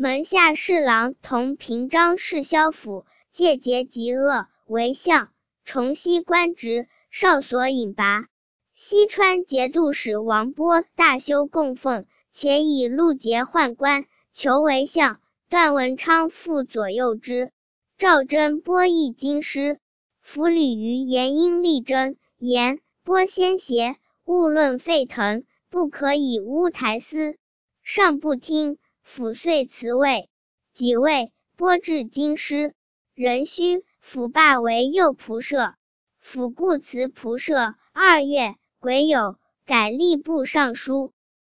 门下侍郎同平章事萧府，借节极恶，为相，重熙官职，少所引拔。西川节度使王波大修供奉，且以禄节宦官，求为相。段文昌复左右之。赵祯播议京师，府吕于延英力争，言播先邪，勿论沸腾，不可以污台司。上不听，府遂辞位。己未，播至京师。壬戌，府罢为右仆射。府故辞仆射。2月，癸酉，改吏部尚书。